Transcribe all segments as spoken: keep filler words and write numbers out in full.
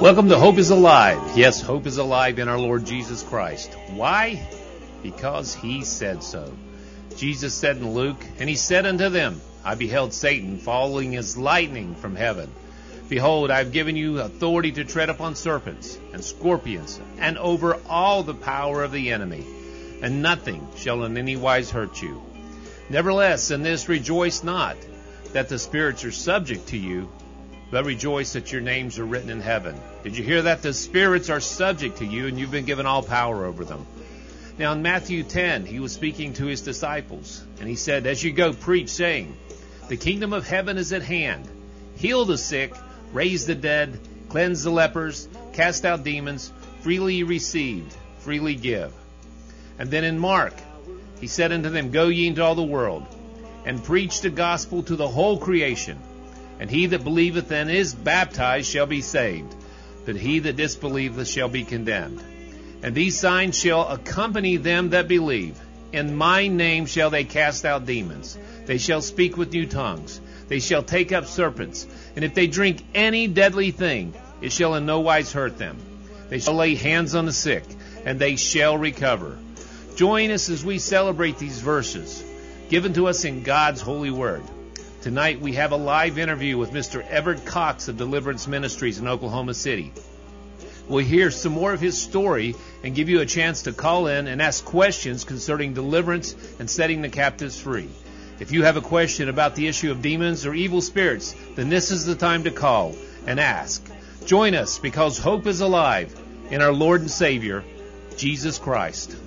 Welcome to Hope is Alive. Yes, hope is alive in our Lord Jesus Christ. Why? Because He said so. Jesus said in Luke, "And He said unto them, I beheld Satan falling as lightning from heaven. Behold, I have given you authority to tread upon serpents and scorpions, and over all the power of the enemy, and nothing shall in any wise hurt you. Nevertheless, in this rejoice not, that the spirits are subject to you, but rejoice that your names are written in heaven." Did you hear that? The spirits are subject to you, and you've been given all power over them. Now in Matthew ten, He was speaking to His disciples, and He said, "As you go, preach, saying, the kingdom of heaven is at hand. Heal the sick, raise the dead, cleanse the lepers, cast out demons. Freely you received, freely give." And then in Mark, He said unto them, "Go ye into all the world, and preach the gospel to the whole creation. And he that believeth and is baptized shall be saved, but he that disbelieveth shall be condemned. And these signs shall accompany them that believe. In my name shall they cast out demons. They shall speak with new tongues. They shall take up serpents. And if they drink any deadly thing, it shall in no wise hurt them. They shall lay hands on the sick, and they shall recover." Join us as we celebrate these verses given to us in God's holy word. Tonight we have a live interview with Mister Everett Cox of Deliverance Ministries in Oklahoma City. We'll hear some more of his story and give you a chance to call in and ask questions concerning deliverance and setting the captives free. If you have a question about the issue of demons or evil spirits, then this is the time to call and ask. Join us, because hope is alive in our Lord and Savior, Jesus Christ.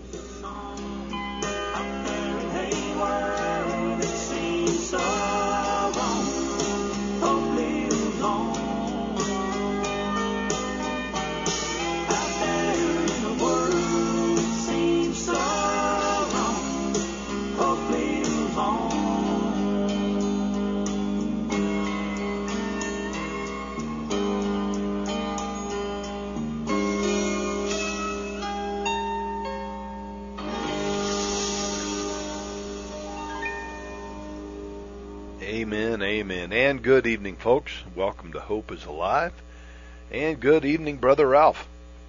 Amen, amen. And good evening, folks. Welcome to Hope is Alive. And good evening, Brother Ralph.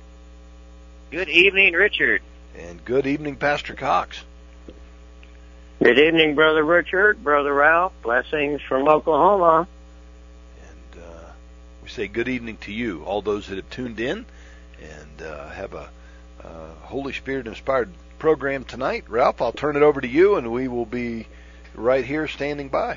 Good evening, Richard. And good evening, Pastor Cox. Good evening, Brother Richard, Brother Ralph. Blessings from Oklahoma. And uh, we say good evening to you, all those that have tuned in and uh, have a uh, Holy Spirit-inspired program tonight. Ralph, I'll turn it over to you, and we will be right here standing by.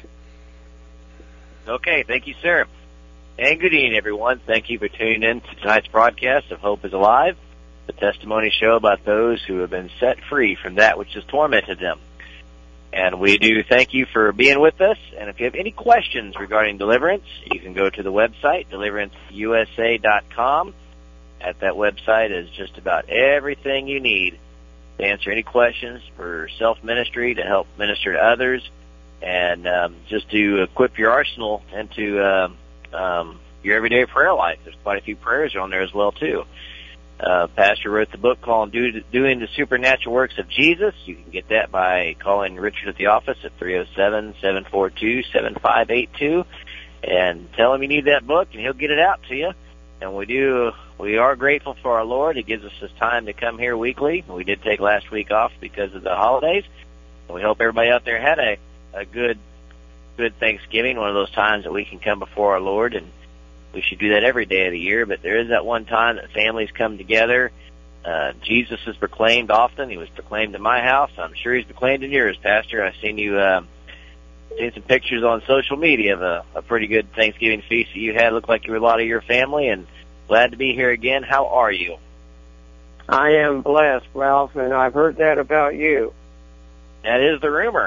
Okay, thank you, sir. And good evening, everyone. Thank you for tuning in to tonight's broadcast of Hope is Alive, the testimony show about those who have been set free from that which has tormented them. And we do thank you for being with us. And if you have any questions regarding deliverance, you can go to the website, deliverance u s a dot com. At that website is just about everything you need to answer any questions for self-ministry, to help minister to others, and um, just to equip your arsenal into um, um, your everyday prayer life. There's quite a few prayers on there as well, too. Uh, Pastor wrote the book called Do, Doing the Supernatural Works of Jesus. You can get that by calling Richard at the office at three oh seven, seven four two, seven five eight two and tell him you need that book, and he'll get it out to you. And we do, we are grateful for our Lord. He gives us this time to come here weekly. We did take last week off because of the holidays. And we hope everybody out there had a, a good, good Thanksgiving, one of those times that we can come before our Lord, and we should do that every day of the year. But there is that one time that families come together. Uh, Jesus is proclaimed often. He was proclaimed in my house. I'm sure he's proclaimed in yours, Pastor. I've seen you, uh, seen some pictures on social media of a, a pretty good Thanksgiving feast that you had. Looked like you were a lot of your family, and glad to be here again. How are you? I am blessed, Ralph, and I've heard that about you. That is the rumor.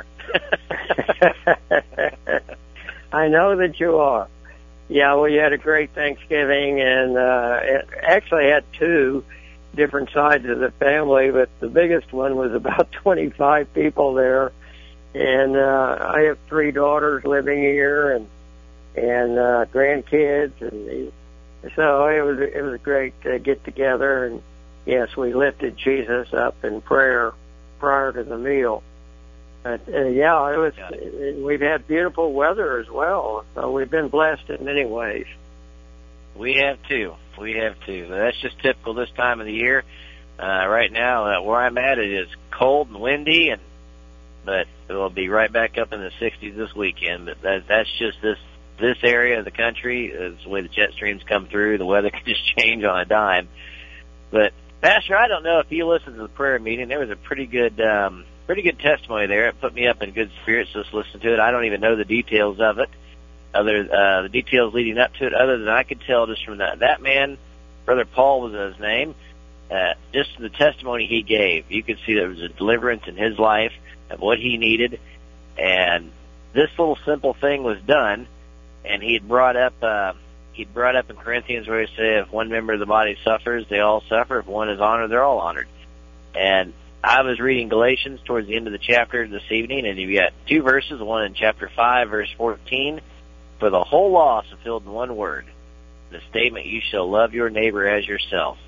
I know that you are. Yeah, we had a great Thanksgiving, and uh, it actually had two different sides of the family, but the biggest one was about twenty-five people there. And uh, I have three daughters living here, and and uh, grandkids, and so it was it was a great uh, get together. And yes, we lifted Jesus up in prayer prior to the meal. But uh, yeah, it was. It, we've had beautiful weather as well, so we've been blessed in many ways. We have too. We have too. That's just typical this time of the year. Uh, right now, uh, where I'm at, it is cold and windy, and but it'll be right back up in the sixties this weekend. But that, that's just this this area of the country. Is the way the jet streams come through. The weather can just change on a dime. But Pastor, I don't know if you listened to the prayer meeting. There was a pretty good, um, pretty good testimony there. It put me up in good spirits. Just listen to it. I don't even know the details of it, other uh, the details leading up to it, other than I could tell just from that that man, Brother Paul was his name. Uh, just the testimony he gave, you could see there was a deliverance in his life of what he needed, and this little simple thing was done. And he had brought up, uh, he brought up in Corinthians where he said, if one member of the body suffers, they all suffer. If one is honored, they're all honored. And I was reading Galatians towards the end of the chapter this evening, and you got two verses, one in chapter five, verse fourteen. For the whole law is fulfilled in one word, the statement, you shall love your neighbor as yourself.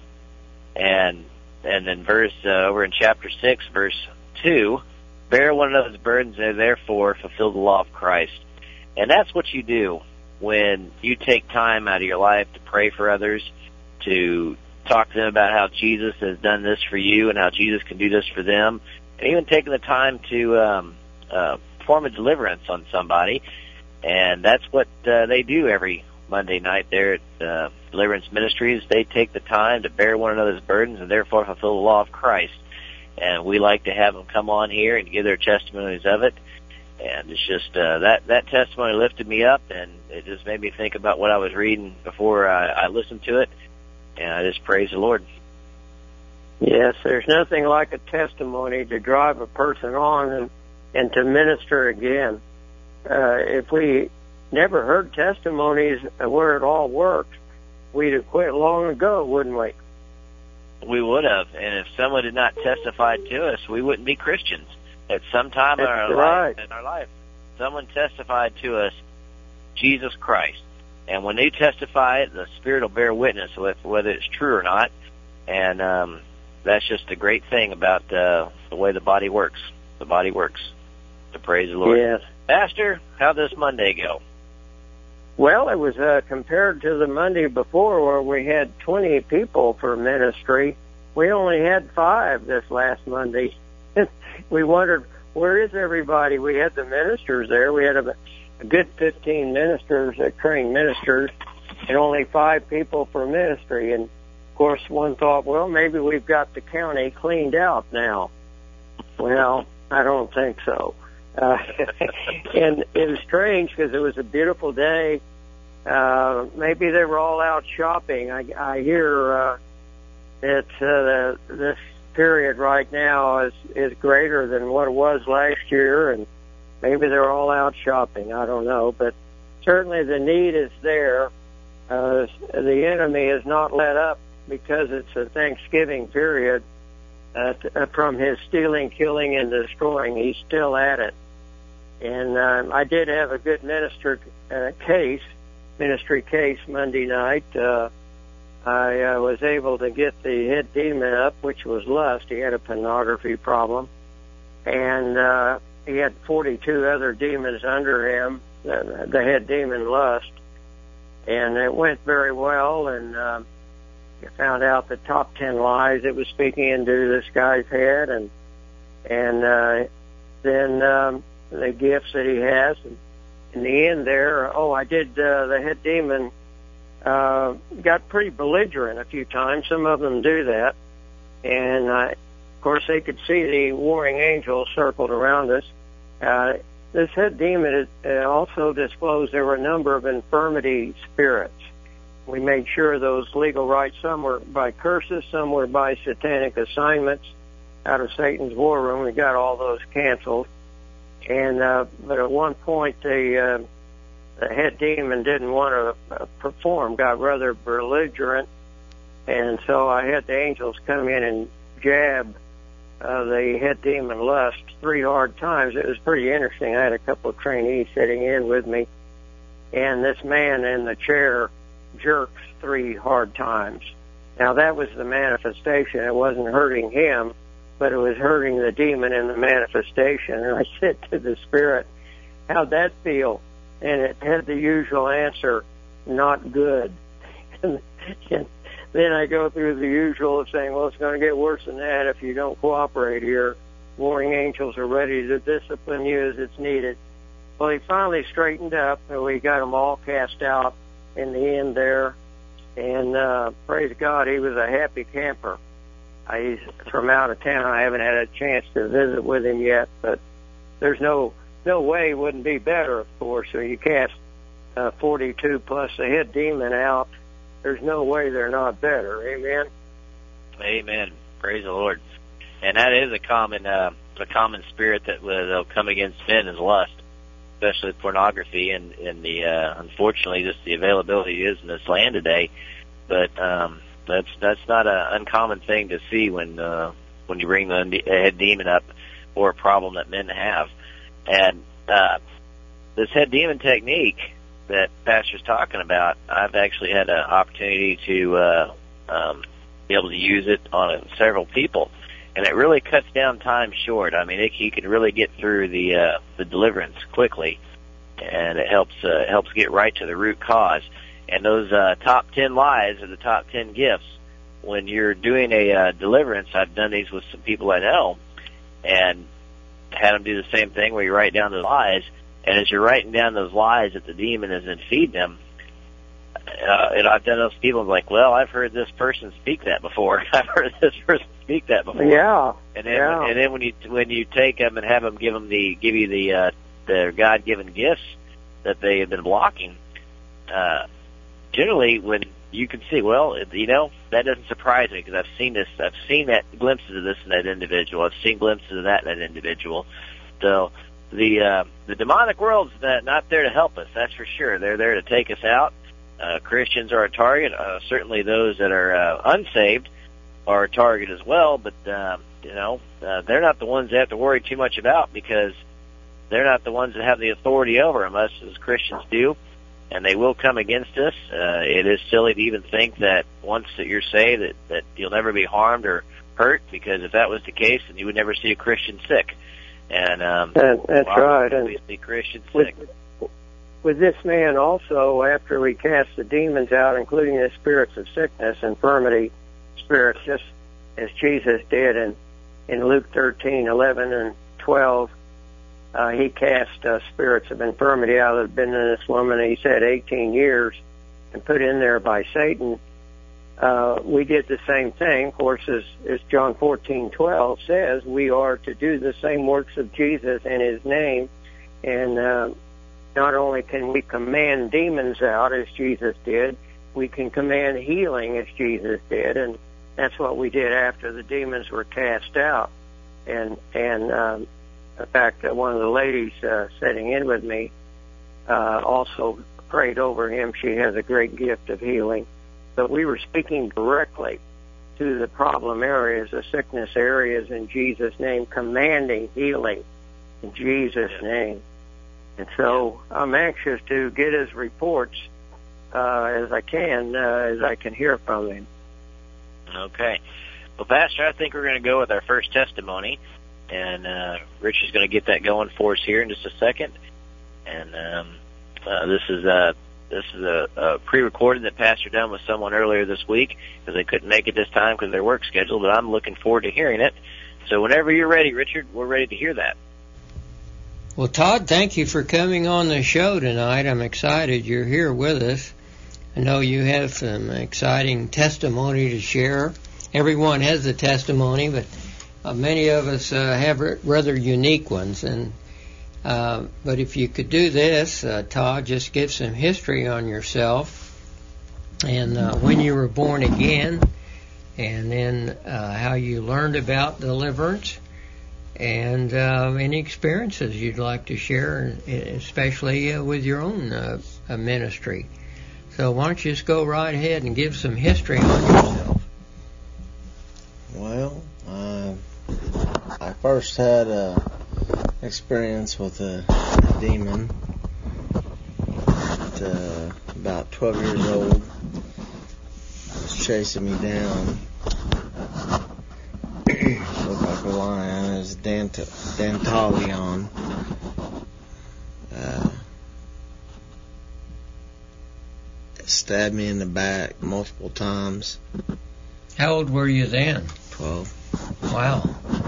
And and then verse uh, over in chapter six, verse two, bear one another's burdens and therefore fulfill the law of Christ. And that's what you do when you take time out of your life to pray for others, to talk to them about how Jesus has done this for you and how Jesus can do this for them, and even taking the time to um, uh, perform a deliverance on somebody. And that's what uh, they do every Monday night there at uh, Deliverance Ministries. They take the time to bear one another's burdens and therefore fulfill the law of Christ. And we like to have them come on here and give their testimonies of it. And it's just uh, that that testimony lifted me up, and it just made me think about what I was reading before I, I listened to it. And I just praise the Lord. Yes, there's nothing like a testimony to drive a person on and, and to minister again. Uh, if we never heard testimonies where it all worked, we'd have quit long ago, wouldn't we? We would have. And if someone did not testify to us, we wouldn't be Christians. At some time in our right. life, in our life, someone testified to us Jesus Christ. And when they testify, the Spirit will bear witness with whether it's true or not. And um, that's just a great thing about uh, the way the body works. The body works. To praise the Lord. Yes. Pastor, how'd this Monday go? Well, it was uh, compared to the Monday before where we had twenty people for ministry. We only had five this last Monday. We wondered, where is everybody? We had the ministers there. We had a, a good fifteen ministers, uh, trained ministers, and only five people for ministry. And, of course, one thought, well, maybe we've got the county cleaned out now. Well, I don't think so. Uh, and it was strange because it was a beautiful day. Uh, maybe they were all out shopping. I, I hear uh, that uh, this period right now is, is greater than what it was last year, and maybe they're all out shopping. I don't know, but certainly the need is there. Uh, the enemy is not let up because it's a Thanksgiving period uh, t- uh, from his stealing, killing, and destroying. He's still at it. And um, I did have a good minister uh, case, ministry case Monday night. Uh, I uh, was able to get the head demon up, which was lust. He had a pornography problem. And uh, he had forty-two other demons under him, the, the head demon lust. And it went very well, and uh, you found out the top ten lies it was speaking into this guy's head, and and uh, then um, the gifts that he has. And in the end there, oh, I did, uh, the head demon uh, got pretty belligerent a few times. Some of them do that. And, uh, of course, they could see the warring angels circled around us. Uh, this head demon uh, also disclosed there were a number of infirmity spirits. We made sure those legal rights, some were by curses, some were by satanic assignments out of Satan's war room. We got all those canceled. And, uh, but at one point the, uh, the head demon didn't want to uh, perform, got rather belligerent. And so I had the angels come in and jab uh, the head demon lust three hard times. It was pretty interesting. I had a couple of trainees sitting in with me, and this man in the chair jerks three hard times. Now that was the manifestation. It wasn't hurting him, but it was hurting the demon in the manifestation. And I said to the spirit, how'd that feel? And it had the usual answer, not good. and, and then I go through the usual of saying, well, it's going to get worse than that if you don't cooperate here. Warring angels are ready to discipline you as it's needed. Well, he finally straightened up, and we got them all cast out in the end there. And uh, praise God, he was a happy camper. Uh, he's from out of town. I haven't had a chance to visit with him yet, but there's no no way it wouldn't be better, of course. So you cast uh, forty-two plus the head demon out. There's no way they're not better. Amen. Amen. Praise the Lord. And that is a common uh, a common spirit that will come against men is lust, especially pornography, and, and the uh, unfortunately just the availability is in this land today. But um, that's that's not an uncommon thing to see when uh, when you bring the head demon up, or a problem that men have. And uh, this head demon technique that Pastor's talking about, I've actually had an opportunity to uh, um, be able to use it on uh, several people. And it really cuts down time short. I mean, it, you can really get through the uh, the deliverance quickly, and it helps uh, helps get right to the root cause. And those uh, top ten lies are the top ten gifts. When you're doing a uh, deliverance, I've done these with some people I know, and had them do the same thing where you write down the lies. And as you're writing down those lies that the demon is in feeding them, uh, and I've done those people like, well, I've heard this person speak that before. I've heard this person speak that before. Yeah. And then, yeah. and then when you when you take them and have them give them the give you the uh, their God-given gifts that they have been blocking, uh, generally when you can see, well, you know, that doesn't surprise me because I've seen this. I've seen that glimpses of this in that individual. I've seen glimpses of that in that individual. So the uh, the demonic world's not there to help us. That's for sure. They're there to take us out. Uh, Christians are a target. Uh, certainly those that are uh, unsaved are a target as well, but, uh, you know, uh, they're not the ones that have to worry too much about because they're not the ones that have the authority over them. Us as Christians do, and they will come against us. Uh, it is silly to even think that once that you're saved that, that you'll never be harmed or hurt, because if that was the case, then you would never see a Christian sick. And um, that, That's right. And we see Christians with, sick. With this man also, after we cast the demons out, including the spirits of sickness, infirmity, spirits, just as Jesus did in, in Luke thirteen, eleven, and twelve, uh, he cast uh, spirits of infirmity out that had been in this woman, he said eighteen years, and put in there by Satan. Uh, we did the same thing. Of course, as, as John fourteen, twelve says, we are to do the same works of Jesus in his name. And uh, not only can we command demons out as Jesus did, we can command healing as Jesus did. And that's what we did after the demons were cast out. And, and um, in fact, uh, one of the ladies uh, sitting in with me uh, also prayed over him. She has a great gift of healing. But we were speaking directly to the problem areas, the sickness areas in Jesus' name, commanding healing in Jesus' name. And so I'm anxious to get his reports uh, as I can, uh, as I can hear from him. Okay. Well, Pastor, I think we're going to go with our first testimony, and uh, Rich is going to get that going for us here in just a second. And um, uh, this is uh, this is a, a pre-recorded that Pastor done with someone earlier this week because they couldn't make it this time because of their work schedule, but I'm looking forward to hearing it. So whenever you're ready, Richard, we're ready to hear that. Well, Todd, thank you for coming on the show tonight. I'm excited you're here with us. I know you have some exciting testimony to share. Everyone has a testimony, but uh, many of us uh, have rather unique ones. And uh, but if you could do this, uh, Todd, just give some history on yourself and uh, when you were born again, and then uh, how you learned about deliverance, and uh, any experiences you'd like to share, especially uh, with your own uh, ministry. So why don't you just go right ahead and give some history on yourself? Well, uh, I first had a experience with a demon at uh, about twelve years old. It was chasing me down. Looked like a lion. It was Dant- Dantalion. Uh, stabbed me in the back multiple times. How old were you then? Twelve. Wow.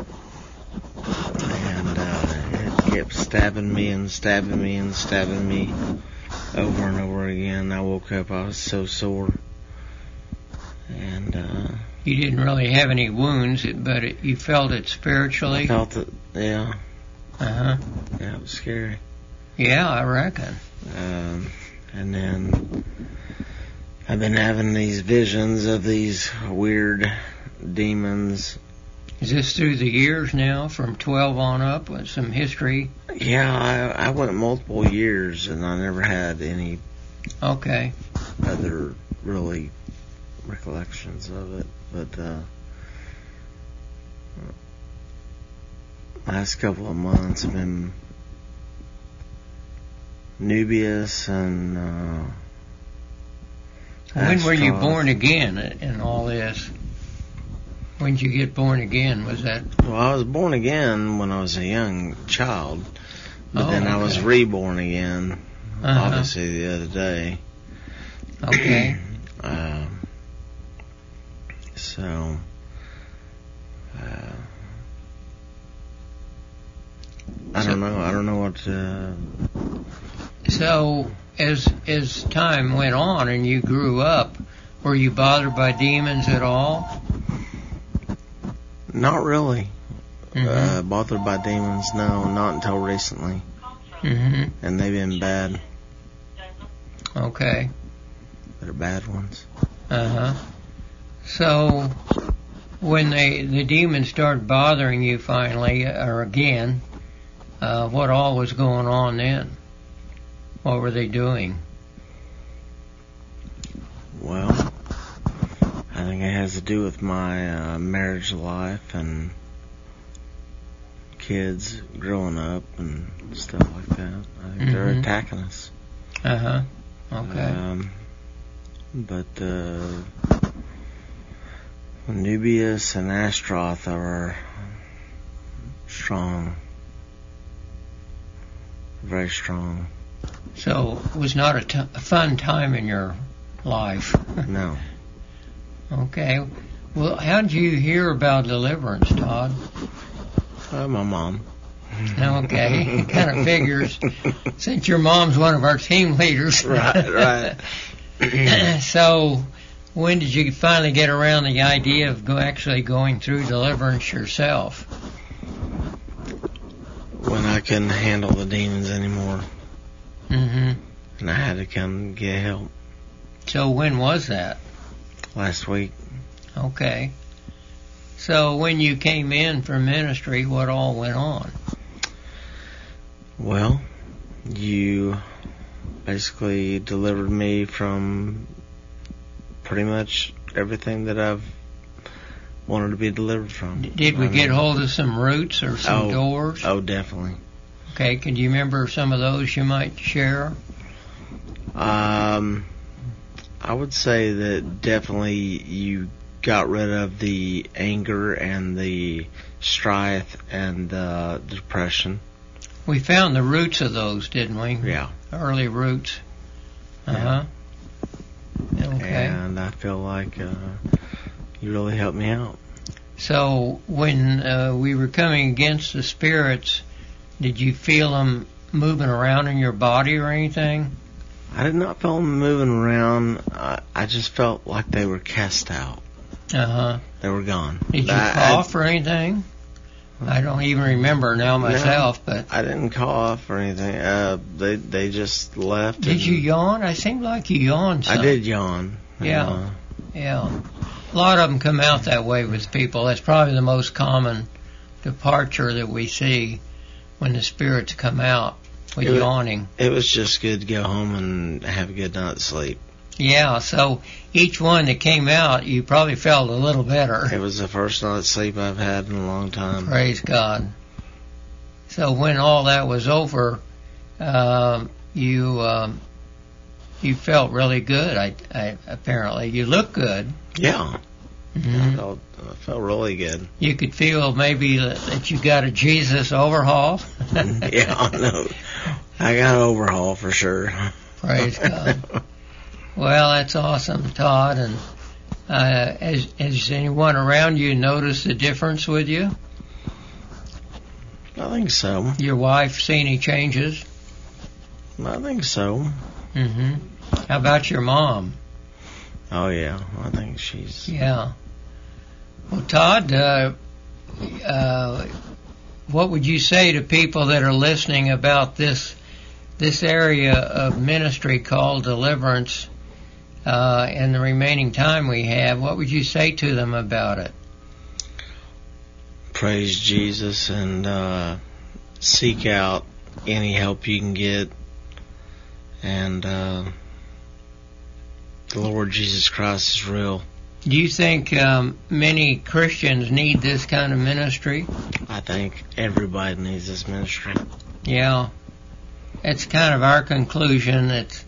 And uh, it kept stabbing me and stabbing me and stabbing me over and over again. I woke up, I was so sore. And uh, you didn't really have any wounds, but it, you felt it spiritually? I felt it, yeah. Uh-huh. Yeah, it was scary. Yeah, I reckon. Um, and then I've been having these visions of these weird demons. Is this through the years now, from twelve on up, with some history? Yeah, I, I went multiple years, and I never had any okay. other really recollections of it. But uh, last couple of months have been Nubius and uh, when were you Ashtaroth. born again in all this? When did you get born again? Was that? Well, I was born again when I was a young child, but oh, then I okay. was reborn again, uh-huh. obviously, the other day. Okay. uh, so, uh, I don't know. I don't know what. Uh, so, as as time went on and you grew up, were you bothered by demons at all? Not really. Mm-hmm. Uh, bothered by demons, no, not until recently. Mm-hmm. And they've been bad. Okay. They're bad ones. Uh-huh. So, when they the demons started bothering you finally, or again, uh, what all was going on then? What were they doing? Well, I think it has to do with my uh, marriage life and kids growing up and stuff like that. I think mm-hmm. they're attacking us. Uh-huh. Okay. Um, but uh, Nubius and Ashtaroth are strong. Very strong. So it was not a, t- a fun time in your life. No. Okay. Well, how did you hear about deliverance, Todd? Uh, my mom. Okay. It kind of figures, since your mom's one of our team leaders. Right, right. So, when did you finally get around the idea of go actually going through deliverance yourself? When I couldn't handle the demons anymore. Mm-hmm. And I had to come get help. So when was that? Last week. Okay. So when you came in for ministry, what all went on? Well, you basically delivered me from pretty much everything that I've wanted to be delivered from. Did we I get mean, hold of some roots or some oh, doors? Oh, definitely. Okay, can you remember some of those you might share? Um, I would say that definitely you got rid of the anger and the strife and the depression. We found the roots of those, didn't we? Yeah. Early roots. Uh-huh. Yeah. Okay. And I feel like uh, you really helped me out. So when uh, we were coming against the spirits, did you feel them moving around in your body or anything? I did not feel them moving around. I, I just felt like they were cast out. Uh-huh. They were gone. Did you I, cough I, or anything? I don't even remember now myself, no, but... I didn't cough or anything. Uh, they they just left. Did you yawn? I seemed like you yawned some. I did yawn. Yeah, uh, yeah. A lot of them come out that way with people. That's probably the most common departure that we see when the spirits come out, with it yawning. Was, it was just good to go home and have a good night's sleep. Yeah, so each one that came out, you probably felt a little better. It was the first night's sleep I've had in a long time. Praise God. So when all that was over, um, you um, you felt really good. I, I apparently you looked good. Yeah, mm-hmm. I felt I felt really good. You could feel maybe that you got a Jesus overhaul. Yeah, I know. I got an overhaul for sure. Praise God. Well, that's awesome, Todd. And uh, has, has anyone around you noticed a difference with you? I think so. Your wife see any changes? I think so. Mm-hmm. How about your mom? Oh, yeah. I think she's... Yeah. Well, Todd, uh, uh, what would you say to people that are listening about this this area of ministry called deliverance uh, in the remaining time we have? What would you say to them about it? Praise Jesus and uh, seek out any help you can get. And uh, the Lord Jesus Christ is real. Do you think um, many Christians need this kind of ministry? I think everybody needs this ministry. Yeah. It's kind of our conclusion that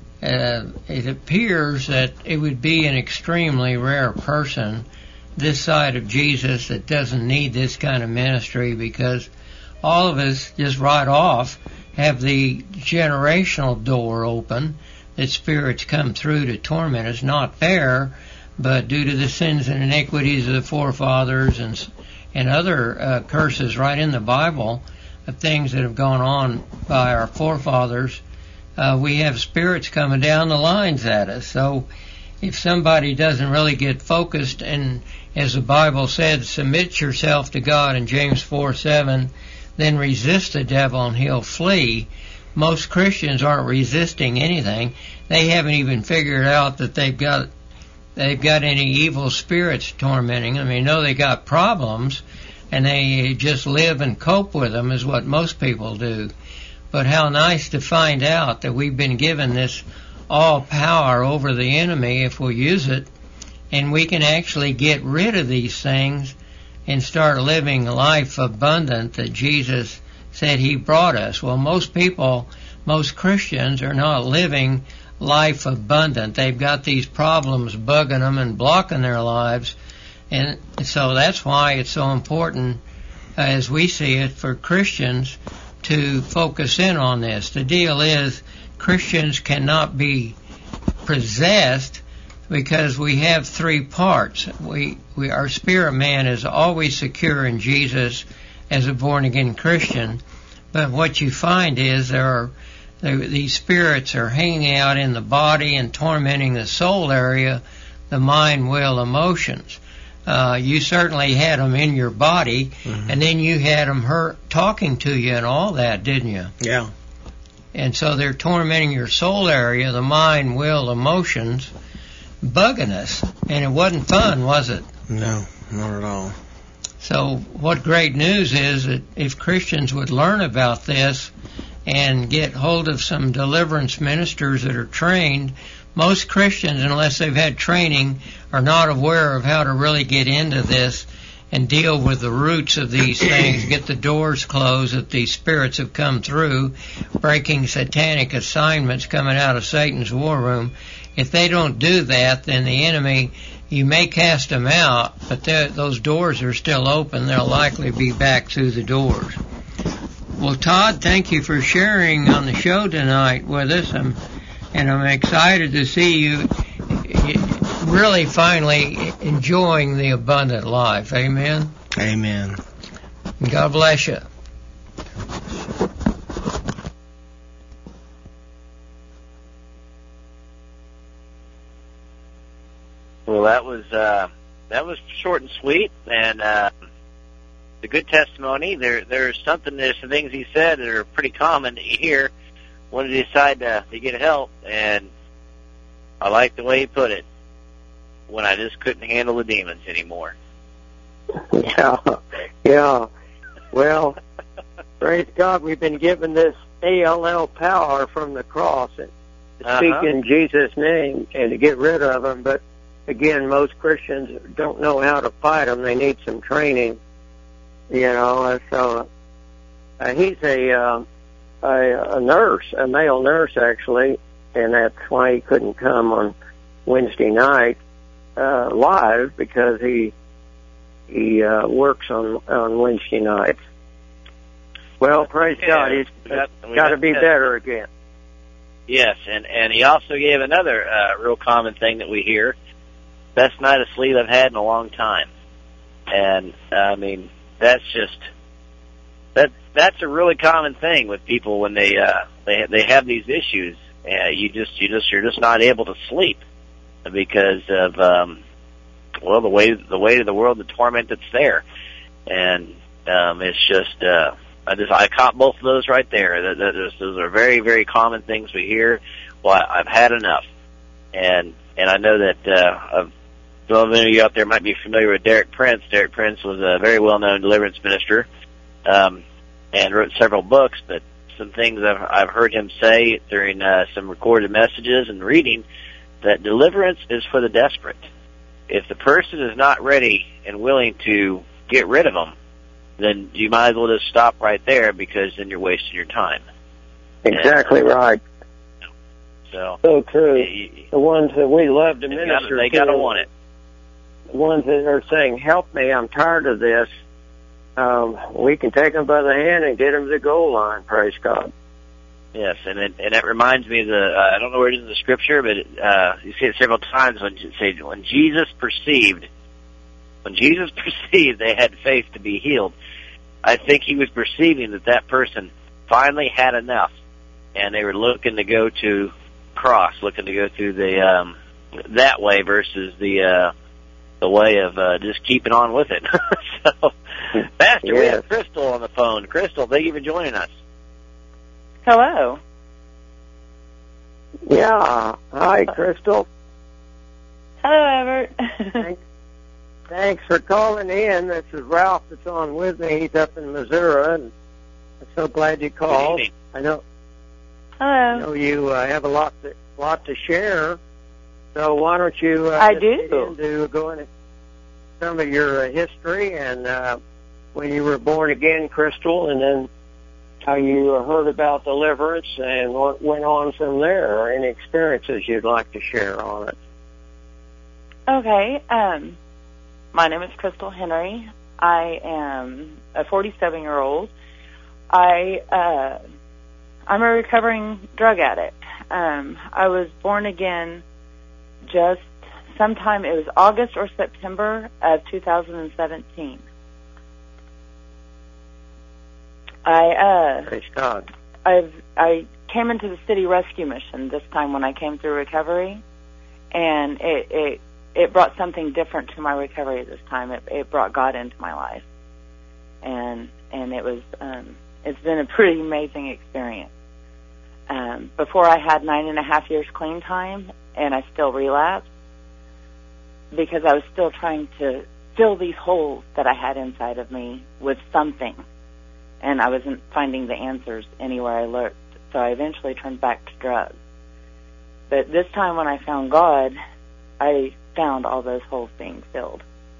uh, it appears that it would be an extremely rare person this side of Jesus that doesn't need this kind of ministry, because all of us just right off have the generational door open that spirits come through to torment us. Not fair, but due to the sins and iniquities of the forefathers and and other uh, curses right in the Bible of things that have gone on by our forefathers, uh, we have spirits coming down the lines at us. So if somebody doesn't really get focused and, as the Bible said, submit yourself to God in James four seven, then resist the devil and he'll flee. Most Christians aren't resisting anything. They haven't even figured out that they've got they've got any evil spirits tormenting them. They know they got problems, and they just live and cope with them is what most people do. But how nice to find out that we've been given this all power over the enemy if we'll use it, and we can actually get rid of these things and start living a life abundant that Jesus said he brought us. Well, most people, most Christians are not living life abundant. They've got these problems bugging them and blocking their lives. And so that's why it's so important, as we see it, for Christians to focus in on this. The deal is Christians cannot be possessed because we have three parts. We, we, our spirit man is always secure in Jesus as a born-again Christian. But what you find is there are these spirits are hanging out in the body and tormenting the soul area, the mind, will, emotions. Uh, you certainly had them in your body, mm-hmm. and then you had them hurt, talking to you and all that, didn't you? Yeah. And so they're tormenting your soul area, the mind, will, emotions, bugging us. And it wasn't fun, was it? No, not at all. So what great news is that if Christians would learn about this and get hold of some deliverance ministers that are trained, most Christians, unless they've had training, are not aware of how to really get into this and deal with the roots of these things, get the doors closed that these spirits have come through, breaking satanic assignments coming out of Satan's war room. If they don't do that, then the enemy, you may cast them out, but those doors are still open. They'll likely be back through the doors. Well, Todd, thank you for sharing on the show tonight with us, I'm, and I'm excited to see you really finally enjoying the abundant life. Amen? Amen. God bless you. Well, that was uh, that was short and sweet, and uh, a good testimony. There, there's something, there's some things he said that are pretty common to hear when you decide to, to get help, and I like the way he put it. When I just couldn't handle the demons anymore. Yeah, yeah. Well, praise God, we've been given this A L L power from the cross and to uh-huh. speak in Jesus' name and to get rid of them. But again, most Christians don't know how to fight them. They need some training, you know. So uh, he's a, uh, a a nurse, a male nurse actually, and that's why he couldn't come on Wednesday night. Uh, live because he he uh, works on on Wednesday nights. Well, praise yeah, God, he's got, got to be that. better again. Yes, and, and he also gave another uh, real common thing that we hear: best night of sleep I've had in a long time. And uh, I mean, that's just that that's a really common thing with people when they uh, they they have these issues. Uh, you just you just you're just not able to sleep because of um, well the way the weight of the world, the torment that's there, and um, it's just. Uh, I just I caught both of those right there. Those, those are very, very common things we hear. Well, I've had enough, and and I know that uh, some of you out there might be familiar with Derek Prince. Derek Prince was a very well-known deliverance minister, um, and wrote several books. But some things I've, I've heard him say during uh, some recorded messages and reading, that deliverance is for the desperate. If the person is not ready and willing to get rid of them, then you might as well just stop right there, because then you're wasting your time. Exactly and, right. So, so true. You, the ones that we love to they minister gotta, they to, gotta want it. The ones that are saying, "Help me, I'm tired of this." Um, we can take them by the hand and get them to the goal line. Praise God. Yes, and it, and it reminds me of the uh, I don't know where it is in the scripture, but it, uh, you see it several times when you say when Jesus perceived. When Jesus perceived they had faith to be healed, I think he was perceiving that that person finally had enough, and they were looking to go to cross, looking to go through the um, that way versus the uh, the way of uh, just keeping on with it. So, Pastor, yes. We have Crystal on the phone. Crystal, thank you for joining us. Hello. Yeah. Hi, Crystal. Hello, Everett. Thanks. Thanks for calling in. This is Ralph that's on with me. He's up in Missouri, and I'm so glad you called. I know. Hello. I know you uh, have a lot to, lot to share. So why don't you uh, I just do. get into go into some of your uh, history and uh, when you were born again, Crystal, and then how you uh, heard about deliverance and what went on from there, or any experiences you'd like to share on it. Okay. Um. My name is Crystal Henry. I am a forty-seven-year-old. I, uh, I'm a recovering drug addict. Um, I was born again just sometime, it was August or September of two thousand seventeen. I, uh, Praise God. I've, I came into the City Rescue Mission this time when I came through recovery, and it, it It brought something different to my recovery this time. It, it brought God into my life, and and it was um, it's been a pretty amazing experience. Um, before I had nine and a half years clean time, and I still relapsed because I was still trying to fill these holes that I had inside of me with something, and I wasn't finding the answers anywhere I looked. So I eventually turned back to drugs. But this time, when I found God, I found all those holes being filled.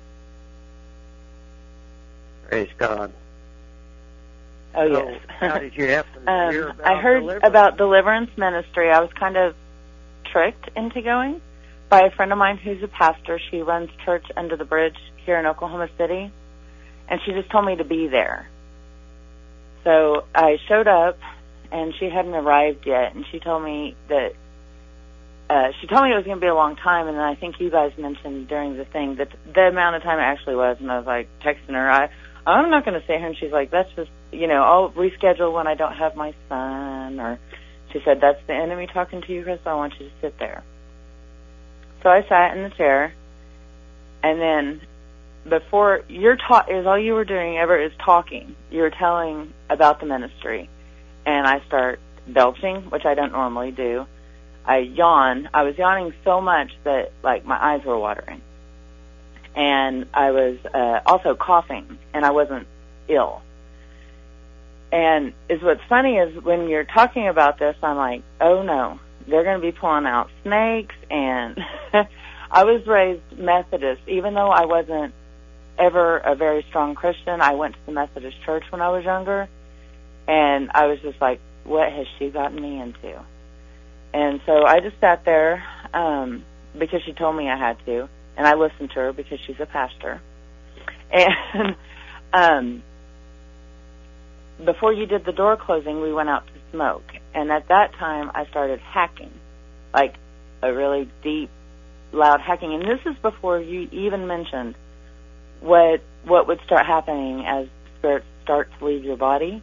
Praise God. Oh, so yes. How did you happen to um, hear about I heard deliverance? about deliverance ministry. I was kind of tricked into going by a friend of mine who's a pastor. She runs church under the bridge here in Oklahoma City, and she just told me to be there. So I showed up, and she hadn't arrived yet, and she told me that Uh, she told me it was going to be a long time, and then I think you guys mentioned during the thing that the amount of time it actually was, and I was like texting her, I, I'm not going to stay here, and she's like, that's just, you know, I'll reschedule when I don't have my son, or she said, that's the enemy talking to you, Chris, I want you to sit there. So I sat in the chair, and then before, you're ta- is all you were doing ever is talking. You were telling about the ministry, and I start belching, which I don't normally do. I yawn. I was yawning so much that, like, my eyes were watering. And I was uh, also coughing, and I wasn't ill. And is what's funny is when you're talking about this, I'm like, oh, no, they're going to be pulling out snakes. And I was raised Methodist. Even though I wasn't ever a very strong Christian, I went to the Methodist church when I was younger. And I was just like, what has she gotten me into? And so I just sat there um, because she told me I had to, and I listened to her because she's a pastor. And um, before you did the door closing, we went out to smoke. And at that time, I started hacking, like a really deep, loud hacking. And this is before you even mentioned what what would start happening as spirits start to leave your body.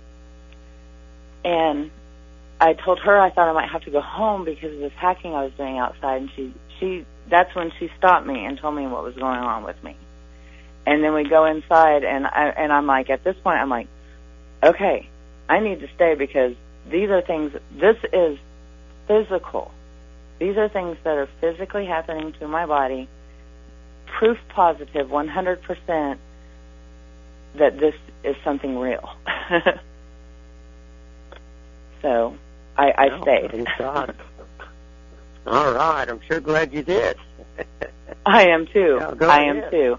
And I told her I thought I might have to go home because of this hacking I was doing outside, and she, she that's when she stopped me and told me what was going on with me. And then we go inside, and I, and I'm like, at this point, I'm like, okay, I need to stay because these are things, this is physical. These are things that are physically happening to my body, proof positive, one hundred percent that this is something real. So I, I Oh, stayed. thank God. All right, I'm sure glad you did. I am too. Yeah, go I am ahead. too.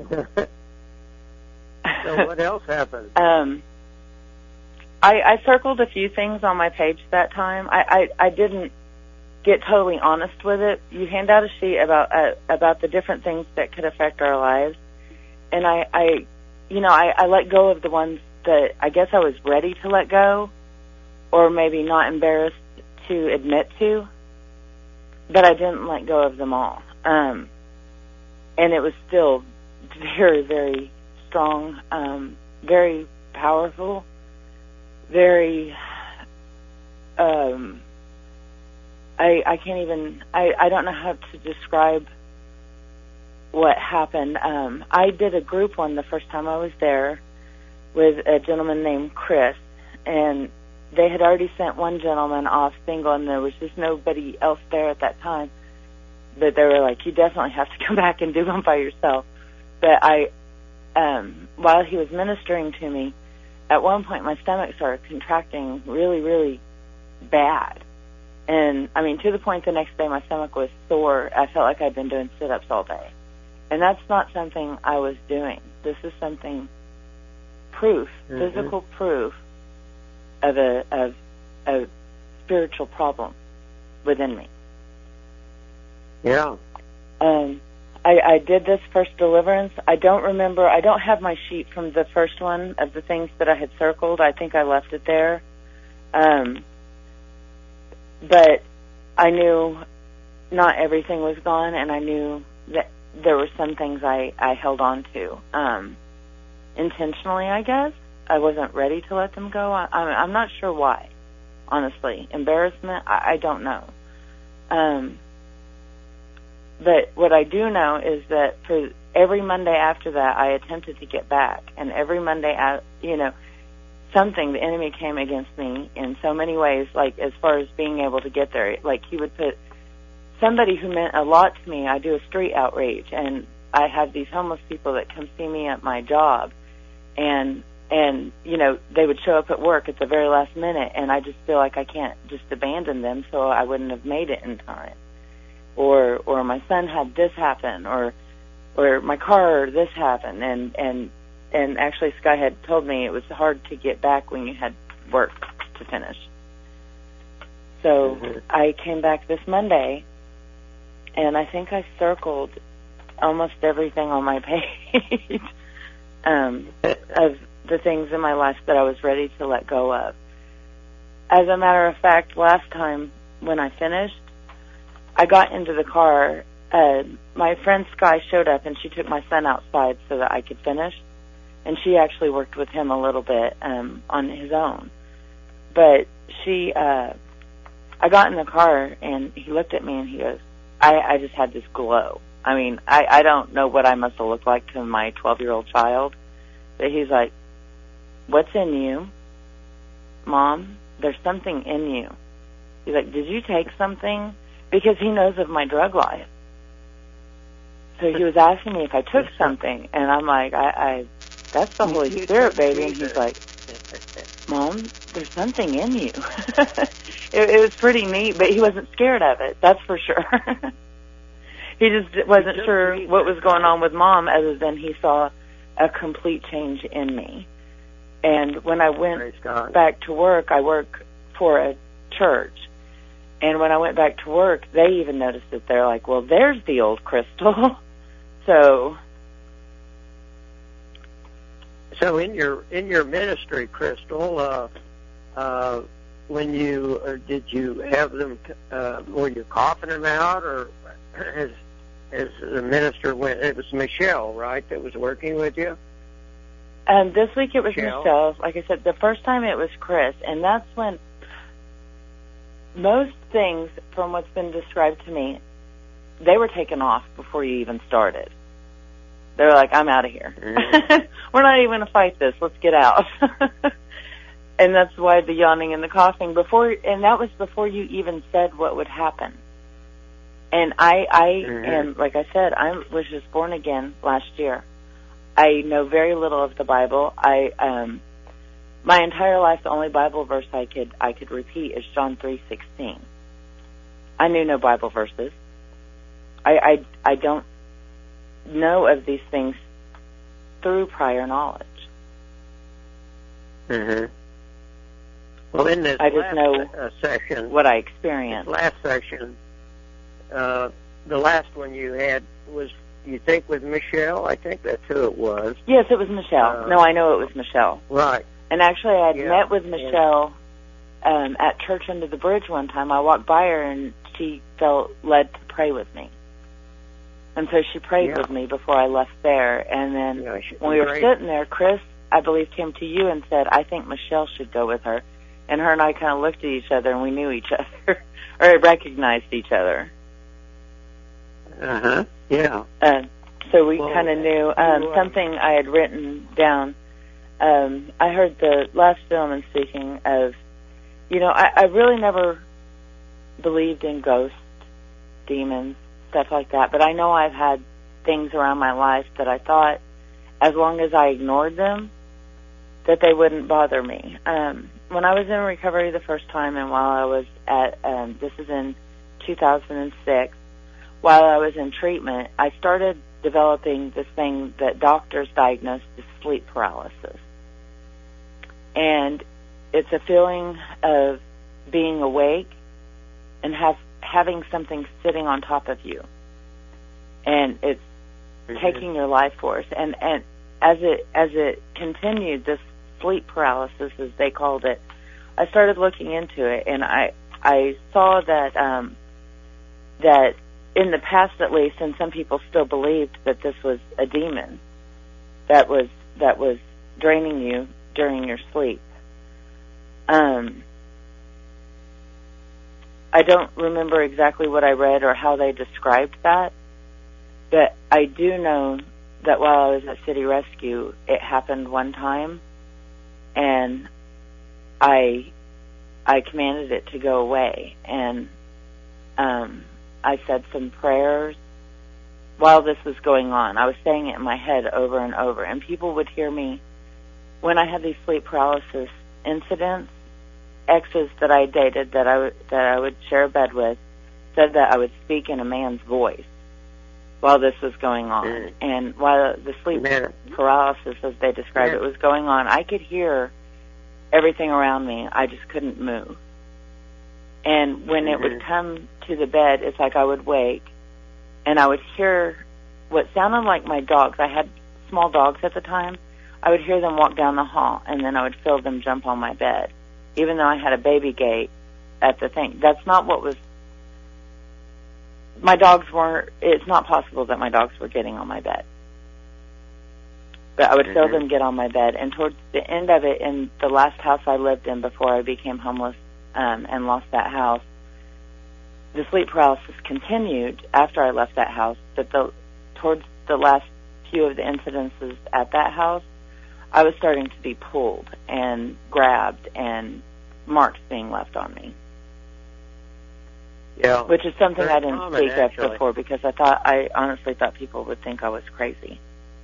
So what else happened? Um, I, I circled a few things on my page that time. I, I, I didn't get totally honest with it. You hand out a sheet about uh, about the different things that could affect our lives, and I, I you know, I, I let go of the ones that I guess I was ready to let go, or maybe not embarrassed to admit to, but I didn't let go of them all. Um, and it was still very, very strong, um, very powerful, very, um, I, I can't even, I, I don't know how to describe what happened. Um, I did a group one the first time I was there with a gentleman named Chris, and they had already sent one gentleman off single, and there was just nobody else there at that time. But they were like, you definitely have to come back and do one by yourself. But I, um, while he was ministering to me, at one point my stomach started contracting really, really bad. And, I mean, to the point the next day my stomach was sore. I felt like I'd been doing sit-ups all day. And that's not something I was doing. This is something, proof, mm-hmm. physical proof of a, of a spiritual problem within me. Yeah. Um, I, I did this first deliverance. I don't remember. I don't have my sheet from the first one of the things that I had circled. I think I left it there. Um, but I knew not everything was gone, and I knew that there were some things I, I held on to. Um, intentionally, I guess. I wasn't ready to let them go. I, I'm not sure why, honestly. Embarrassment, I, I don't know. Um, but what I do know is that for every Monday after that, I attempted to get back. And every Monday, you know, something, the enemy came against me in so many ways, like as far as being able to get there. Like he would put somebody who meant a lot to me. I do a street outreach, and I have these homeless people that come see me at my job. And And, you know, they would show up at work at the very last minute, and I just feel like I can't just abandon them, so I wouldn't have made it in time. Or or my son had this happen, or or my car, this happened. And, and, and actually Sky had told me it was hard to get back when you had work to finish. So mm-hmm. I came back this Monday, and I think I circled almost everything on my page um, of the things in my life that I was ready to let go of. As a matter of fact, last time when I finished, I got into the car. Uh, my friend Sky showed up, and she took my son outside so that I could finish. And she actually worked with him a little bit um, on his own. But she, uh, I got in the car, and he looked at me, and he goes, I, I just had this glow. I mean, I, I don't know what I must have looked like to my twelve-year-old child, but he's like, what's in you? Mom, there's something in you. He's like, did you take something? Because he knows of my drug life. So he was asking me if I took something, and I'm like, I, I that's the Holy Spirit, baby. And he's like, Mom, there's something in you. it, it was pretty neat, but he wasn't scared of it, that's for sure. He just wasn't sure what was going on with Mom, other than he saw a complete change in me. And when I went back to work, I work for a church. And when I went back to work, they even noticed it. They're like, well, there's the old Crystal. So, so in your in your ministry, Crystal, uh, uh, when you uh, did you have them? Uh, were you coughing them out, or as as the minister went? It was Michelle, right, that was working with you. Um, this week it was Michelle. Michelle. Like I said, the first time it was Chris, and that's when most things from what's been described to me, they were taken off before you even started. They were like, I'm out of here. Mm-hmm. We're not even going to fight this. Let's get out. And that's why the yawning and the coughing before, and that was before you even said what would happen. And I, I mm-hmm. am, like I said, I was just born again last year. I know very little of the Bible. I, um, my entire life, the only Bible verse I could, I could repeat is John three sixteen. I knew no Bible verses. I, I, I don't know of these things through prior knowledge. Mm-hmm. Well, in this I just last know uh, session, what I experienced. Last session, uh, the last one you had was, you think, with Michelle? I think that's who it was. Yes, it was Michelle. Uh, no, I know it was Michelle. Right. And actually, I had yeah. met with Michelle um, at church under the bridge one time. I walked by her, and she felt led to pray with me. And so she prayed yeah. with me before I left there. And then yeah, when we were great. sitting there, Chris, I believe, came to you and said, I think Michelle should go with her. And her and I kind of looked at each other, and we knew each other, or recognized each other. Uh-huh, yeah. Uh, so we well, kind of knew um, you, uh, something I had written down. Um, I heard the last gentleman speaking of, you know, I, I really never believed in ghosts, demons, stuff like that, but I know I've had things around my life that I thought, as long as I ignored them, that they wouldn't bother me. Um, when I was in recovery the first time, and while I was at, um, this is in two thousand six, while I was in treatment, I started developing this thing that doctors diagnosed as sleep paralysis. And it's a feeling of being awake and have having something sitting on top of you. And it's mm-hmm. taking your life force. And, and as it as it continued, this sleep paralysis, as they called it, I started looking into it, and I I saw that um, that in the past, at least, and some people still believed that this was a demon that was that was draining you during your sleep. Um, I don't remember exactly what I read or how they described that, but I do know that while I was at City Rescue, it happened one time, and I I commanded it to go away, and um, I said some prayers while this was going on. I was saying it in my head over and over, and people would hear me when I had these sleep paralysis incidents. Exes that I dated that I w- that I would share a bed with said that I would speak in a man's voice while this was going on. Mm. And while the sleep Man. paralysis, as they described Man. it, was going on, I could hear everything around me. I just couldn't move. And when mm-hmm. it would come to the bed, it's like I would wake, and I would hear what sounded like my dogs. I had small dogs at the time. I would hear them walk down the hall, and then I would feel them jump on my bed, even though I had a baby gate at the thing. That's not what was... My dogs weren't... It's not possible that my dogs were getting on my bed. But I would mm-hmm. feel them get on my bed. And towards the end of it, in the last house I lived in before I became homeless um, and lost that house, the sleep paralysis continued after I left that house. But the, towards the last few of the incidences at that house, I was starting to be pulled and grabbed and marks being left on me. Yeah. Which is something Very I didn't common, speak actually. of before, because I thought, I honestly thought people would think I was crazy.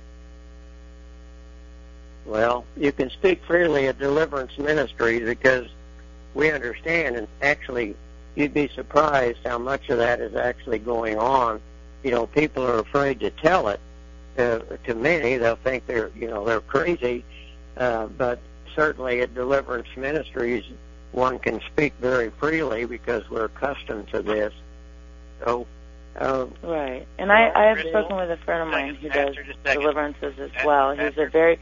Well, you can speak freely at Deliverance Ministries because we understand, and actually you'd be surprised how much of that is actually going on. You know, people are afraid to tell it. Uh, to many, they'll think they're, you know, they're crazy, uh, but certainly at Deliverance Ministries, one can speak very freely because we're accustomed to this. So, uh, right. And I, I have spoken with a friend of mine who does deliverances as well. He's a very,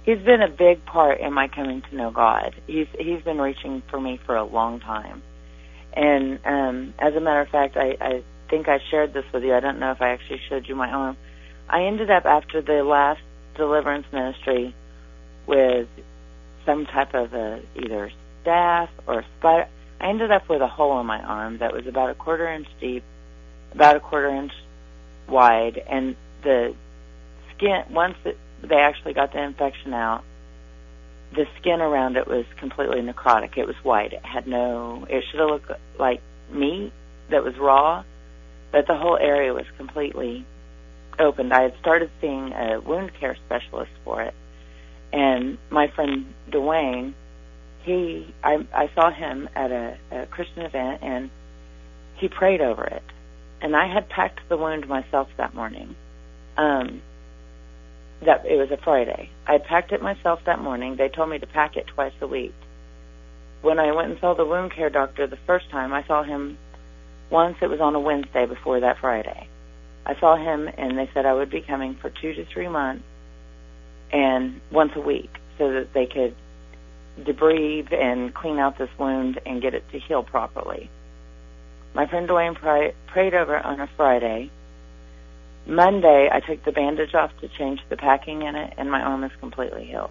he's been a big part in my coming to know God. He's he's been reaching for me for a long time. And um, as a matter of fact, I, I think I shared this with you. I don't know if I actually showed you my arm. I ended up after the last deliverance ministry with some type of a, either staph or spider. I ended up with a hole in my arm that was about a quarter inch deep, about a quarter inch wide, and the skin, once it, they actually got the infection out, the skin around it was completely necrotic. It was white. It had no, it should have looked like meat that was raw, but the whole area was completely opened. I had started seeing a wound care specialist for it, and my friend Dwayne, he, I, I saw him at a, a Christian event, and he prayed over it. And I had packed the wound myself that morning. Um, that it was a Friday. I packed it myself that morning. They told me to pack it twice a week. When I went and saw the wound care doctor the first time, I saw him once. It was on a Wednesday before that Friday. I saw him, and they said I would be coming for two to three months and once a week so that they could debride and clean out this wound and get it to heal properly. My friend Dwayne pray, prayed over it on a Friday. Monday, I took the bandage off to change the packing in it, and my arm is completely healed.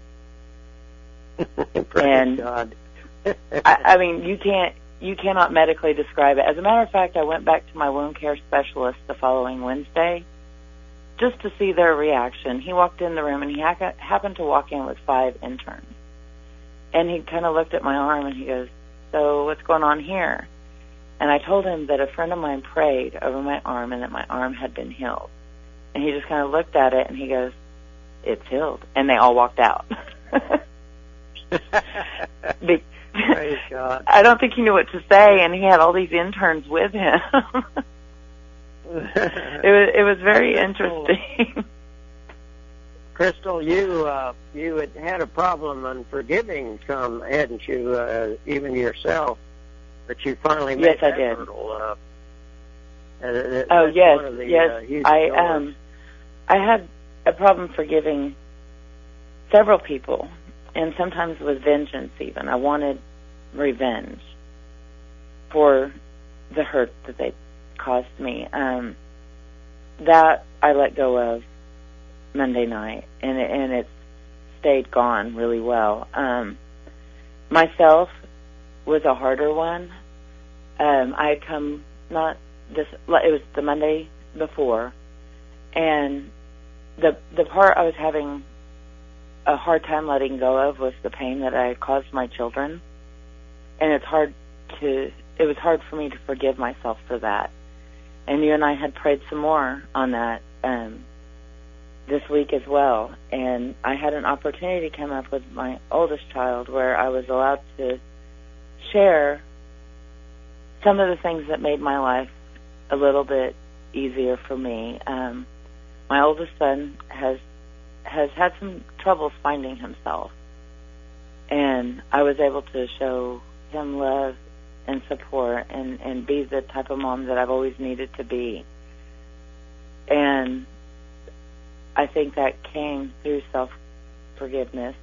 and God. I, I mean, you can't, you cannot medically describe it. As a matter of fact, I went back to my wound care specialist the following Wednesday just to see their reaction. He walked in the room, and he ha- happened to walk in with five interns. And he kind of looked at my arm, and he goes, "So what's going on here?" And I told him that a friend of mine prayed over my arm and that my arm had been healed. And he just kind of looked at it and he goes, "It's healed." And they all walked out. Be- Praise God. I don't think he knew what to say, and he had all these interns with him. it was it was very interesting. Crystal, you uh, you had had a problem on forgiving some, hadn't you? Uh, even yourself. But you finally made yes, that I did. hurdle. Uh, uh, oh yes, the, yes. Uh, huge I doors. um, I had a problem forgiving several people, and sometimes with vengeance. Even I wanted revenge for the hurt that they caused me. Um, that I let go of Monday night, and it, and it stayed gone really well. Um, myself was a harder one. Um, I had come not this. It was the Monday before, and the the part I was having a hard time letting go of was the pain that I had caused my children, and it's hard to. It was hard for me to forgive myself for that. And you and I had prayed some more on that um, this week as well. And I had an opportunity to come up with my oldest child where I was allowed to share some of the things that made my life a little bit easier for me. Um, my oldest son has has had some troubles finding himself, and I was able to show him love and support and, and be the type of mom that I've always needed to be. And I think that came through self-forgiveness.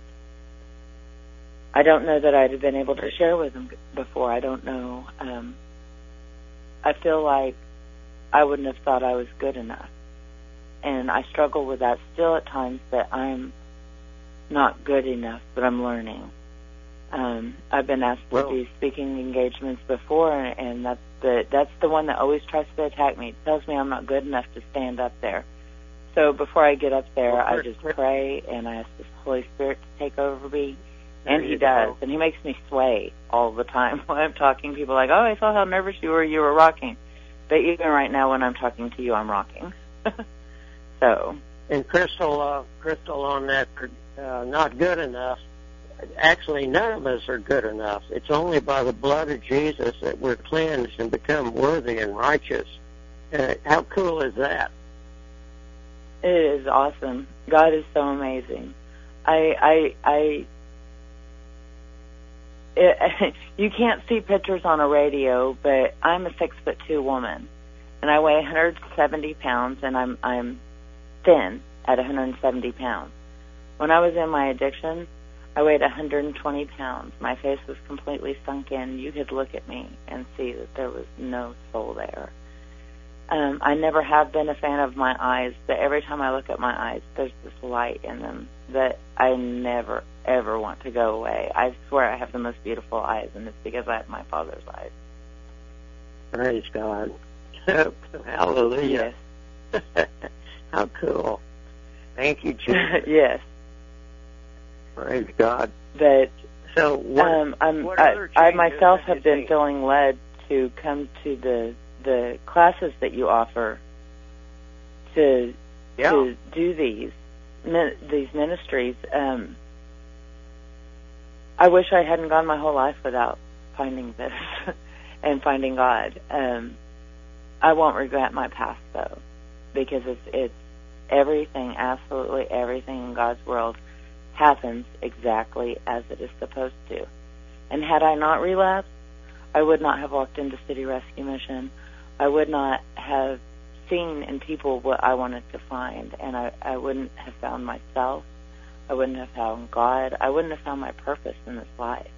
I don't know that I'd have been able to share with him before. I don't know. Um, I feel like I wouldn't have thought I was good enough. And I struggle with that still at times, that I'm not good enough, but I'm learning. Um, I've been asked Well, to do speaking engagements before, and that's the that's the one that always tries to attack me. It tells me I'm not good enough to stand up there. So before I get up there, Well, I just pray and I ask the Holy Spirit to take over me, and There He you does. go. And He makes me sway all the time when I'm talking. People are like, "Oh, I saw how nervous you were. You were rocking." But even right now, when I'm talking to you, I'm rocking. So. And Crystal, uh, Crystal, on that, uh, not good enough. Actually, none of us are good enough. It's only by the blood of Jesus that we're cleansed and become worthy and righteous. Uh, how cool is that? It is awesome. God is so amazing. I, I, I. It, you can't see pictures on a radio, but I'm a six foot two woman, and I weigh one hundred seventy pounds, and I'm I'm thin at one hundred seventy pounds. When I was in my addiction, I weighed one hundred twenty pounds. My face was completely sunk in. You could look at me and see that there was no soul there. Um, I never have been a fan of my eyes, but every time I look at my eyes, there's this light in them that I never, ever want to go away. I swear I have the most beautiful eyes, and it's because I have my Father's eyes. Praise God. Hallelujah. Yes. How cool. Thank you, Jesus. Yes. Praise God. But so what, um, I'm, what I, other I changes myself have have you been seen? feeling led to come to the the classes that you offer to Yeah. to do these min- these ministries. Um, I wish I hadn't gone my whole life without finding this and finding God. Um, I won't regret my past though, because it's it's everything, absolutely everything in God's world happens exactly as it is supposed to. And had I not relapsed, I would not have walked into City Rescue Mission. I would not have seen in people what I wanted to find, and I, I wouldn't have found myself. I wouldn't have found God. I wouldn't have found my purpose in this life.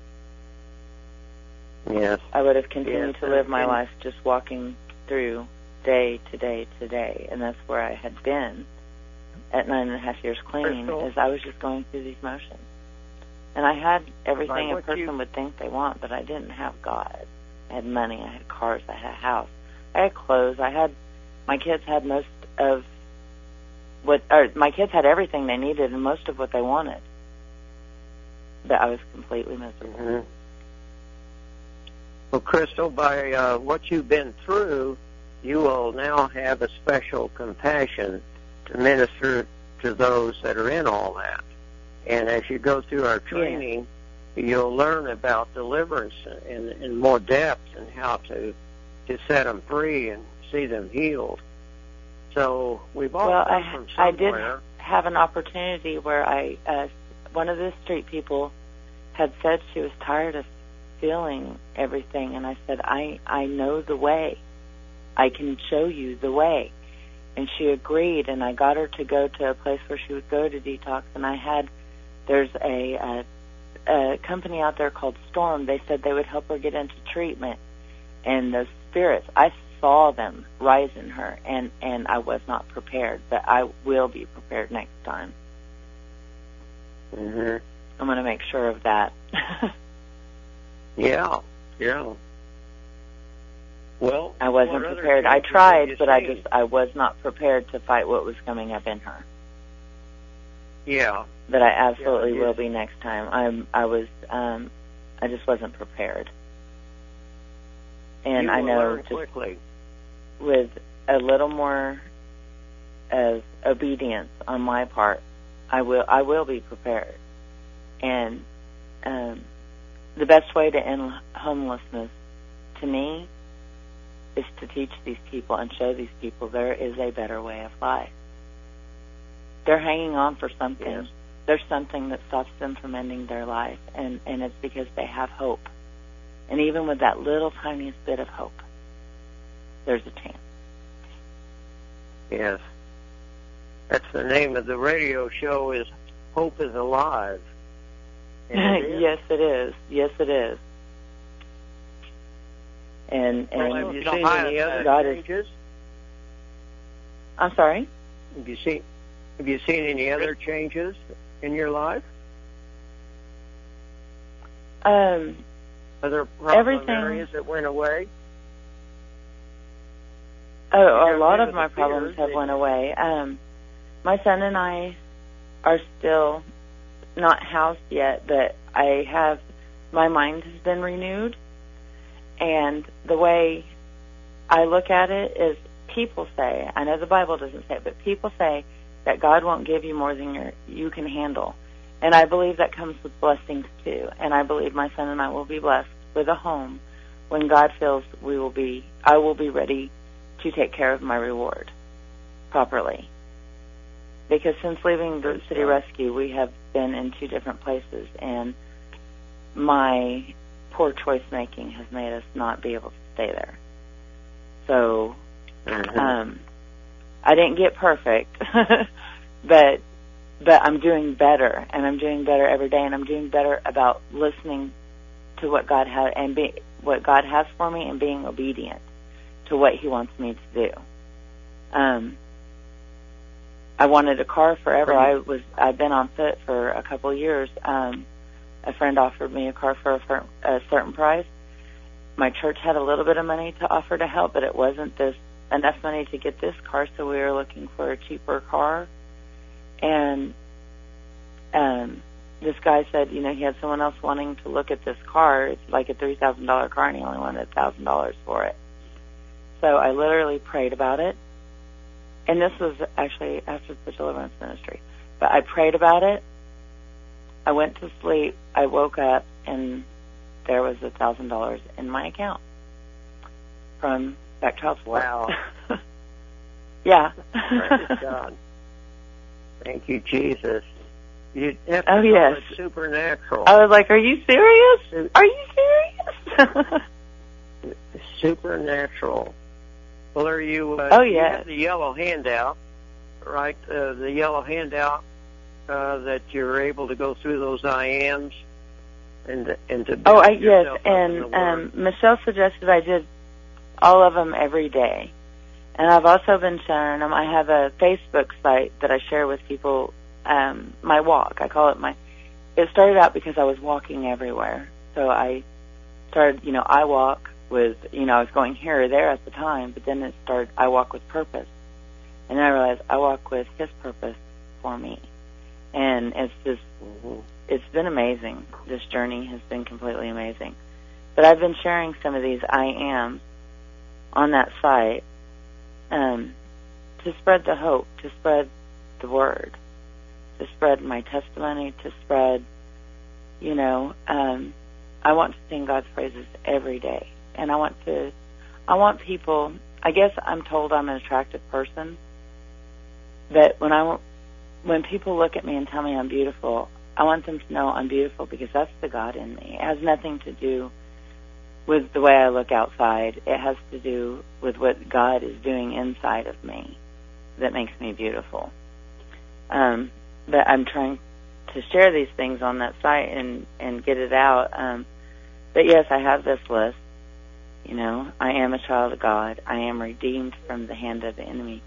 Yes. I would have continued Yes, to live my and- life just walking through day to day to day, and that's where I had been at nine and a half years clean, Crystal. is I was just going through these motions. And I had everything By a what person you- would think they want, but I didn't have God. I had money, I had cars, I had a house, I had clothes, I had, my kids had most of what, or my kids had everything they needed and most of what they wanted. But I was completely miserable. Mhm. Well, Crystal, by uh, what you've been through, you will now have a special compassion to minister to those that are in all that. And as you go through our training, you'll learn about deliverance in, in more depth and how to to set them free and see them healed. So we've all Well, come I, from I did somewhere. have an opportunity where I, uh, one of the street people had said she was tired of feeling everything, and I said, I, I know the way. I can show you the way. And she agreed, and I got her to go to a place where she would go to detox, and I had, there's a, a, a company out there called Storm. They said they would help her get into treatment. And those spirits, I saw them rise in her, and, and I was not prepared, but I will be prepared next time. Mm-hmm. I'm going to make sure of that. Yeah, yeah. Well, I wasn't what other prepared. I changes have tried, you but I seen? just, I was not prepared to fight what was coming up in her. Yeah. But I absolutely Yeah, will yes. be next time. I'm, I was, um, I just wasn't prepared. And you I will know learn just quickly. with a little more of obedience on my part, I will, I will be prepared. And, um, the best way to end homelessness, to me, is to teach these people and show these people there is a better way of life. They're hanging on for something. Yes. There's something that stops them from ending their life, and, and it's because they have hope. And even with that little tiniest bit of hope, there's a chance. Yes. That's the name of the radio show, is Hope is Alive. And it is. Yes, it is. Yes, it is. And and Well, have you God seen any other is- changes? I'm sorry. Have you seen Have you seen any other changes in your life? Um, Other problem Everything- areas that went away? Oh, You a lot got rid of of my the problems fears, have didn't went you? away. Um, my son and I are still not housed yet, but I have, my mind has been renewed. And the way I look at it is, people say, I know the Bible doesn't say it, but people say that God won't give you more than you're, you can handle. And I believe that comes with blessings too. And I believe my son and I will be blessed with a home when God feels we will be, I will be ready to take care of my reward properly. Because since leaving the City Rescue, we have been in two different places, and my poor choice making has made us not be able to stay there. So, Mm-hmm. um, I didn't get perfect, but but I'm doing better, and I'm doing better every day, and I'm doing better about listening to what God has and be, what God has for me, and being obedient to what He wants me to do. Um, I wanted a car forever. I was I've been on foot for a couple of years. Um, a friend offered me a car for a, for a certain price. My church had a little bit of money to offer to help, but it wasn't this enough money to get this car, so we were looking for a cheaper car. And um, this guy said, you know, he had someone else wanting to look at this car. It's like a three thousand dollars car, and he only wanted one thousand dollars for it. So I literally prayed about it. And this was actually after the deliverance ministry. But I prayed about it. I went to sleep. I woke up, and there was one thousand dollars in my account from back child support. Wow. Yeah. Praise God. Thank you, Jesus. You have to Oh, call yes. it supernatural. I was like, are you serious? Are you serious? Supernatural. Well, are you, uh, Oh, you yeah. have the yellow handout, right? Uh, the yellow handout uh, that you're able to go through those I ams and, and to build Oh, I, yourself yes, up in and the Word. um, Michelle suggested I did all of them every day. And I've also been sharing them. I have a Facebook site that I share with people, um, my walk. I call it my, it started out because I was walking everywhere. So I started, you know, I walk with, you know, I was going here or there at the time, but then it started, I walk with purpose. And then I realized I walk with His purpose for me. And it's just, Mm-hmm. it's been amazing. This journey has been completely amazing. But I've been sharing some of these I ams on that site um, to spread the hope, to spread the word, to spread my testimony, to spread, you know, um, I want to sing God's praises every day. And I want to, I want people, I guess I'm told I'm an attractive person, that when I, when people look at me and tell me I'm beautiful, I want them to know I'm beautiful because that's the God in me. It has nothing to do with the way I look outside. It has to do with what God is doing inside of me that makes me beautiful. Um, but I'm trying to share these things on that site and, and get it out. Um, but yes, I have this list. You know, I am a child of God. I am redeemed from the hand of the enemy.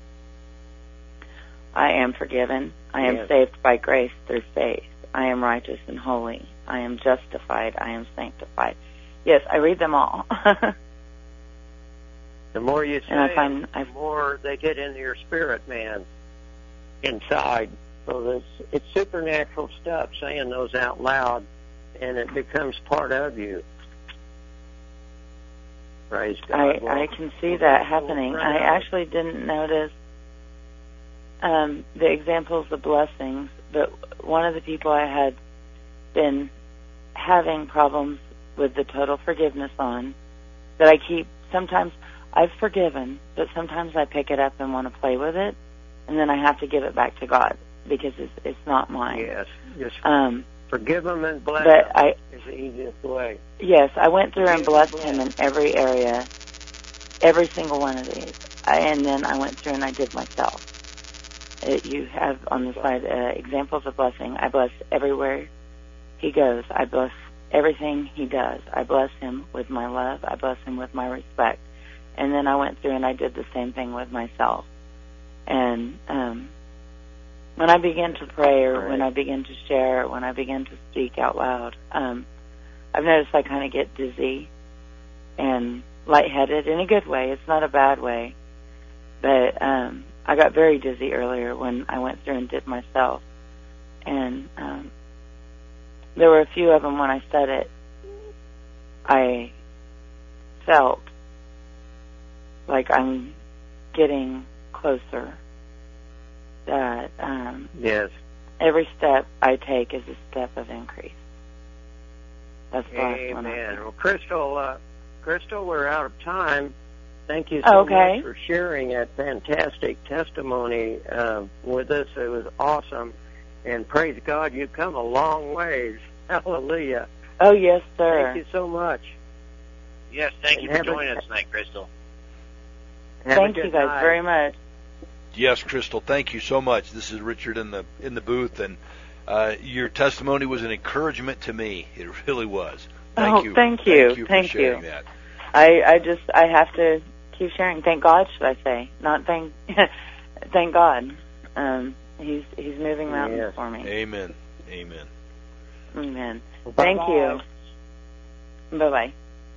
I am forgiven. I am Yes. saved by grace through faith. I am righteous and holy. I am justified. I am sanctified. Yes, I read them all. The more you say And I find it, I- the more they get into your spirit, man, inside. So this, it's supernatural stuff, saying those out loud, and it becomes part of you. Praise God. I, Well, I can see well, that we'll happening. run I out. actually didn't notice um, the examples of blessings, but one of the people I had been having problems with the total forgiveness on, that I keep, sometimes I've forgiven, but sometimes I pick it up and want to play with it, and then I have to give it back to God because it's, it's not mine. Yes, just Um, forgive them and bless but them I, is the easiest way. Yes, I went through and Forgive blessed and him bless. in every area, every single one of these. I, and then I went through and I did myself. It, you have on the slide uh, examples of blessing. I bless everywhere he goes. I bless everything he does. I bless him with my love. I bless him with my respect. And then I went through and I did the same thing with myself. And um, when I begin to pray or when I begin to share, when I begin to speak out loud, um, I've noticed I kind of get dizzy and lightheaded in a good way. It's not a bad way. But um, I got very dizzy earlier when I went through and did myself. And um, there were a few of them when I said it, I felt like I'm getting closer. That um, Yes. every step I take is a step of increase. That's the last one. Amen. Well, Crystal, uh, Crystal, we're out of time. Thank you so Okay. much for sharing that fantastic testimony uh, with us. It was awesome. And praise God, you've come a long ways. Hallelujah. Oh, yes, sir. Thank you so much. Yes, thank you And for have a- joining us tonight, Crystal. Have a Thank good you guys night. very much. Yes, Crystal, thank you so much. This is Richard in the in the booth, and uh, your testimony was an encouragement to me. It really was. Thank oh, you. Thank you. Thank you for thank sharing you. that. I, I just, I have to keep sharing. Thank God, should I say. Not thank, thank God. Um, he's, he's moving mountains Yes. for me. Amen. Amen. Amen. Bye-bye. Thank you. Bye-bye.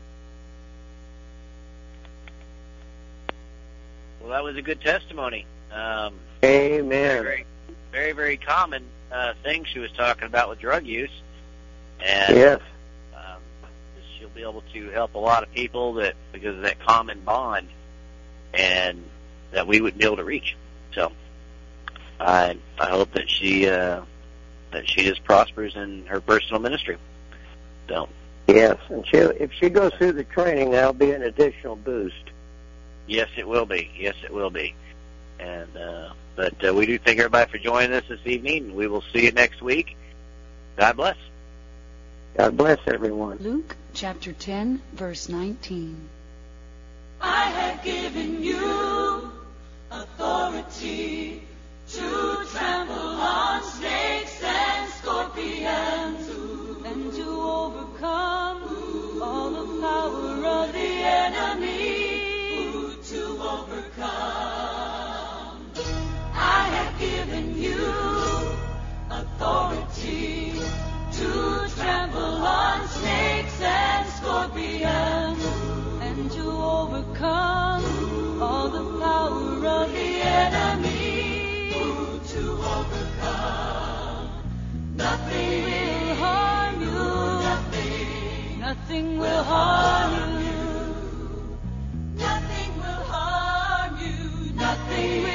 Well, that was a good testimony. Um, Amen. very, very, very common uh, thing she was talking about with drug use, and Yes. um, she'll be able to help a lot of people that because of that common bond, and that we wouldn't be able to reach. So, I I hope that she uh, that she just prospers in her personal ministry. So, Yes. And she, if she goes through the training, that'll be an additional boost. yes, it will be. Yes, it will be. And uh, but uh, we do thank everybody for joining us this evening. We will see you next week. God bless. God bless everyone. Luke chapter ten, verse nineteen. I have given you authority to trample on snakes and scorpions and to overcome all the power of the enemy. To overcome, I have given you authority to trample on snakes and scorpions and to overcome all the power of the enemy. To overcome, nothing will harm you. Nothing, nothing will harm you. Nothing will harm you. Nothing will